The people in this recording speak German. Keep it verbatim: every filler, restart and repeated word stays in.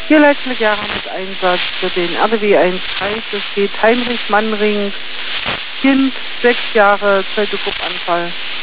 Hier letztlich Jahre mit Einsatz für den R D W eins Kreis. Es geht Heinrich Mannring, Kind, sechs Jahre, Zellgruppe-Anfall.